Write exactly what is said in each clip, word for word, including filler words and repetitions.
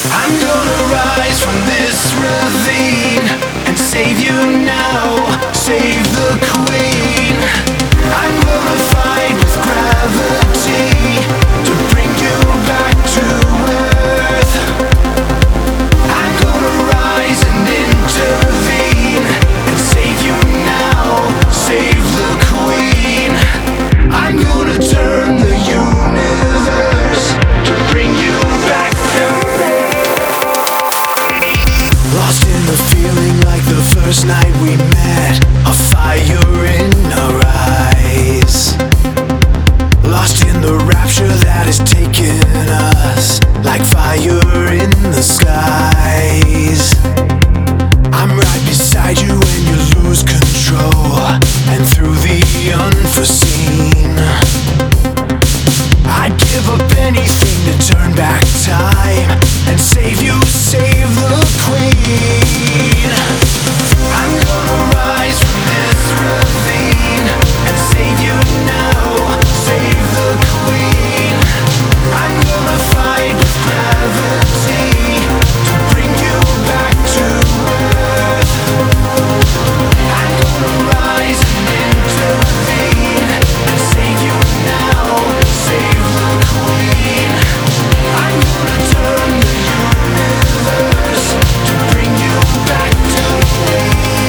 I'm gonna rise from this ravine and save you now, save the queen. I'm gonna fight with gravity to bring you back to earth. I'm gonna rise and intervene and save you now, save the queen. I'm gonna turn the universe to bring you back to me. Lost in the feeling like the first night we met, a fire in our eyes. Lost in the rapture that has taken us, like fire in the skies. I'm right beside you when you lose control, and through the unforeseen, I'd give up anything to turn back time and save you, save the queen. I'm gonna rise from this ravine and save you now, save the queen. I'm gonna fight with gravity to bring you back to earth. I'm gonna rise and intervene and save you now, save the queen. I'm gonna turn the universe to bring you back to me.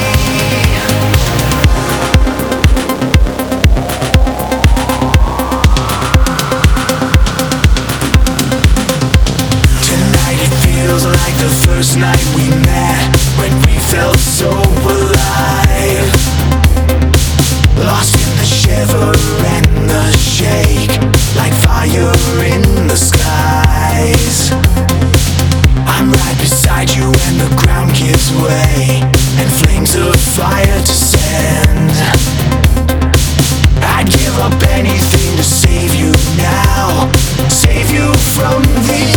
Tonight it feels like the first night we met, when we felt so alive. Lost in the shiver and the shake, like fire in the skies. I'm right beside you when the ground gives way and flames of fire descend. I'd give up anything to save you now, save you from the